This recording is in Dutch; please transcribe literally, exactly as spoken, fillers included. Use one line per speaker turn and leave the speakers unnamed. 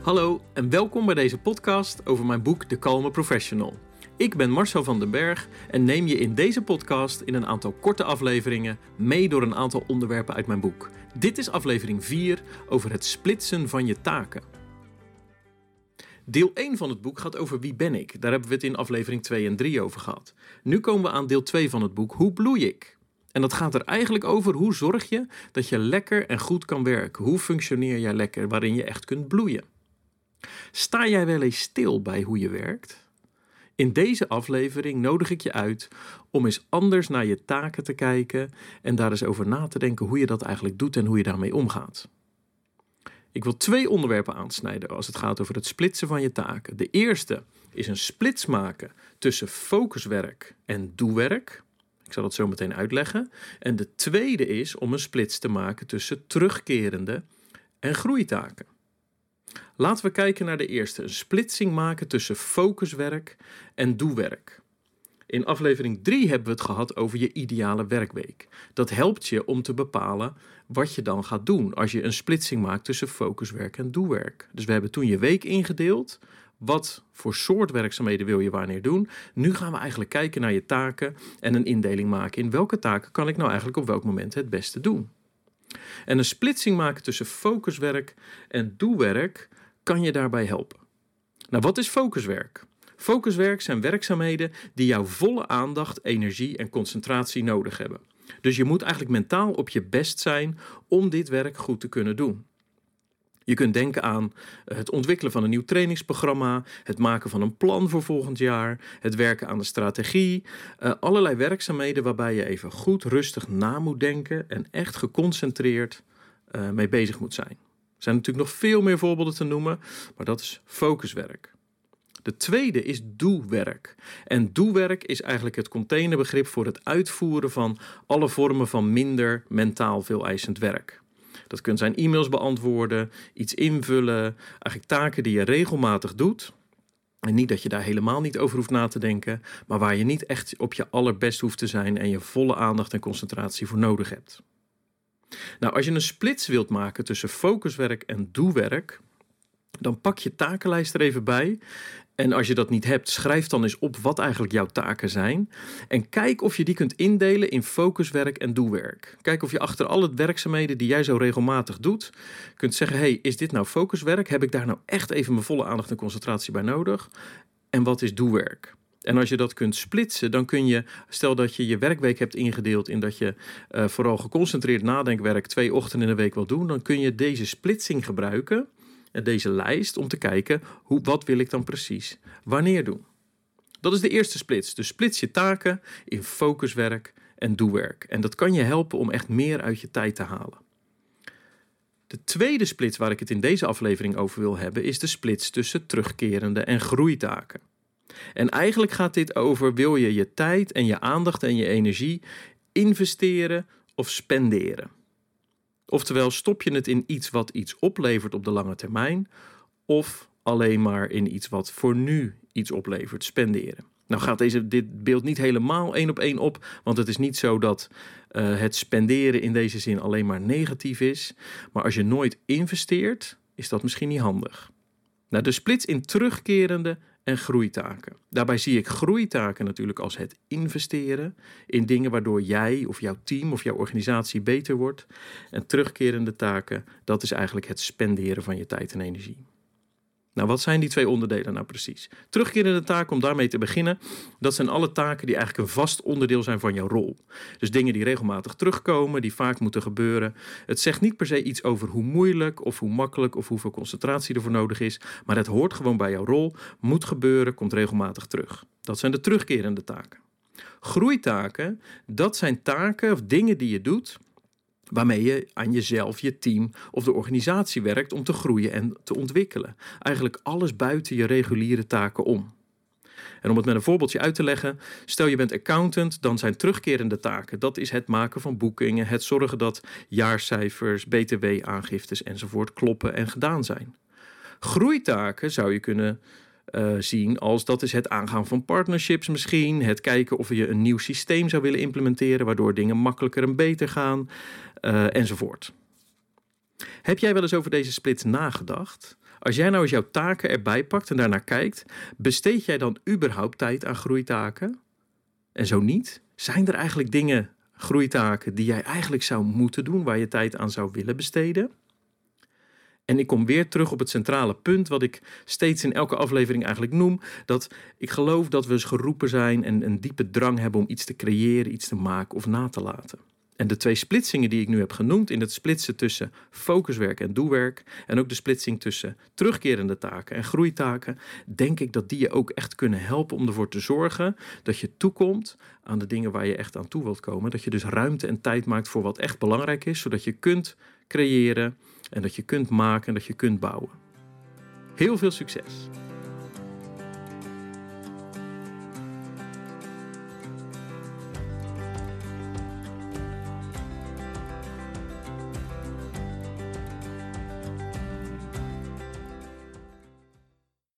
Hallo en welkom bij deze podcast over mijn boek De Kalme Professional. Ik ben Marcel van den Berg en neem je in deze podcast in een aantal korte afleveringen mee door een aantal onderwerpen uit mijn boek. Dit is aflevering vier over het splitsen van je taken. Deel één van het boek gaat over wie ben ik. Daar hebben we het in aflevering twee en drie over gehad. Nu komen we aan deel twee van het boek, hoe bloei ik? En dat gaat er eigenlijk over hoe zorg je dat je lekker en goed kan werken. Hoe functioneer jij lekker waarin je echt kunt bloeien? Sta jij wel eens stil bij hoe je werkt? In deze aflevering nodig ik je uit om eens anders naar je taken te kijken en daar eens over na te denken hoe je dat eigenlijk doet en hoe je daarmee omgaat. Ik wil twee onderwerpen aansnijden als het gaat over het splitsen van je taken. De eerste is een splits maken tussen focuswerk en doewerk. Ik zal dat zo meteen uitleggen. En de tweede is om een splits te maken tussen terugkerende en groeitaken. Laten we kijken naar de eerste, een splitsing maken tussen focuswerk en doewerk. In aflevering drie hebben we het gehad over je ideale werkweek. Dat helpt je om te bepalen wat je dan gaat doen als je een splitsing maakt tussen focuswerk en doewerk. Dus we hebben toen je week ingedeeld. Wat voor soort werkzaamheden wil je wanneer doen? Nu gaan we eigenlijk kijken naar je taken en een indeling maken in welke taken kan ik nou eigenlijk op welk moment het beste doen. En een splitsing maken tussen focuswerk en doewerk kan je daarbij helpen. Nou, wat is focuswerk? Focuswerk zijn werkzaamheden die jouw volle aandacht, energie en concentratie nodig hebben. Dus je moet eigenlijk mentaal op je best zijn om dit werk goed te kunnen doen. Je kunt denken aan het ontwikkelen van een nieuw trainingsprogramma, het maken van een plan voor volgend jaar, het werken aan de strategie, uh, allerlei werkzaamheden waarbij je even goed rustig na moet denken en echt geconcentreerd uh, mee bezig moet zijn. Er zijn natuurlijk nog veel meer voorbeelden te noemen, maar dat is focuswerk. De tweede is doewerk. En doewerk is eigenlijk het containerbegrip voor het uitvoeren van alle vormen van minder mentaal veel eisend werk. Dat kunnen zijn e-mails beantwoorden, iets invullen, eigenlijk taken die je regelmatig doet. En niet dat je daar helemaal niet over hoeft na te denken, maar waar je niet echt op je allerbest hoeft te zijn en je volle aandacht en concentratie voor nodig hebt. Nou, als je een splits wilt maken tussen focuswerk en doewerk, dan pak je takenlijst er even bij. En als je dat niet hebt, schrijf dan eens op wat eigenlijk jouw taken zijn. En kijk of je die kunt indelen in focuswerk en doewerk. Kijk of je achter alle werkzaamheden die jij zo regelmatig doet, kunt zeggen, hey, is dit nou focuswerk? Heb ik daar nou echt even mijn volle aandacht en concentratie bij nodig? En wat is doewerk? En als je dat kunt splitsen, dan kun je, stel dat je je werkweek hebt ingedeeld in dat je uh, vooral geconcentreerd nadenkwerk twee ochtenden in de week wil doen, dan kun je deze splitsing gebruiken, deze lijst, om te kijken, hoe, wat wil ik dan precies wanneer doen. Dat is de eerste splits. Dus splits je taken in focuswerk en doewerk. En dat kan je helpen om echt meer uit je tijd te halen. De tweede splits waar ik het in deze aflevering over wil hebben, is de splits tussen terugkerende en groeitaken. En eigenlijk gaat dit over, wil je je tijd en je aandacht en je energie investeren of spenderen? Oftewel, stop je het in iets wat iets oplevert op de lange termijn, of alleen maar in iets wat voor nu iets oplevert, spenderen. Nou gaat deze, dit beeld niet helemaal één op één op, want het is niet zo dat uh, het spenderen in deze zin alleen maar negatief is. Maar als je nooit investeert, is dat misschien niet handig. Nou, de splits in terugkerende en groeitaken. Daarbij zie ik groeitaken natuurlijk als het investeren in dingen waardoor jij of jouw team of jouw organisatie beter wordt. En terugkerende taken, dat is eigenlijk het spenderen van je tijd en energie. Nou, wat zijn die twee onderdelen nou precies? Terugkerende taken, om daarmee te beginnen, dat zijn alle taken die eigenlijk een vast onderdeel zijn van jouw rol. Dus dingen die regelmatig terugkomen, die vaak moeten gebeuren. Het zegt niet per se iets over hoe moeilijk of hoe makkelijk of hoeveel concentratie ervoor nodig is, maar het hoort gewoon bij jouw rol, moet gebeuren, komt regelmatig terug. Dat zijn de terugkerende taken. Groeitaken, dat zijn taken of dingen die je doet waarmee je aan jezelf, je team of de organisatie werkt om te groeien en te ontwikkelen. Eigenlijk alles buiten je reguliere taken om. En om het met een voorbeeldje uit te leggen, stel je bent accountant, dan zijn terugkerende taken. Dat is het maken van boekingen, het zorgen dat jaarcijfers, B T W-aangiftes enzovoort kloppen en gedaan zijn. Groeitaken zou je kunnen uh, zien als dat is het aangaan van partnerships misschien, het kijken of je een nieuw systeem zou willen implementeren, waardoor dingen makkelijker en beter gaan, uh, enzovoort. Heb jij wel eens over deze splits nagedacht? Als jij nou eens jouw taken erbij pakt en daarnaar kijkt, besteed jij dan überhaupt tijd aan groeitaken? En zo niet, zijn er eigenlijk dingen, groeitaken, die jij eigenlijk zou moeten doen, waar je tijd aan zou willen besteden? En ik kom weer terug op het centrale punt wat ik steeds in elke aflevering eigenlijk noem. Dat ik geloof dat we eens geroepen zijn en een diepe drang hebben om iets te creëren, iets te maken of na te laten. En de twee splitsingen die ik nu heb genoemd, in het splitsen tussen focuswerk en doewerk en ook de splitsing tussen terugkerende taken en groeitaken, denk ik dat die je ook echt kunnen helpen om ervoor te zorgen dat je toekomt aan de dingen waar je echt aan toe wilt komen. Dat je dus ruimte en tijd maakt voor wat echt belangrijk is, zodat je kunt creëren en dat je kunt maken en dat je kunt bouwen. Heel veel succes!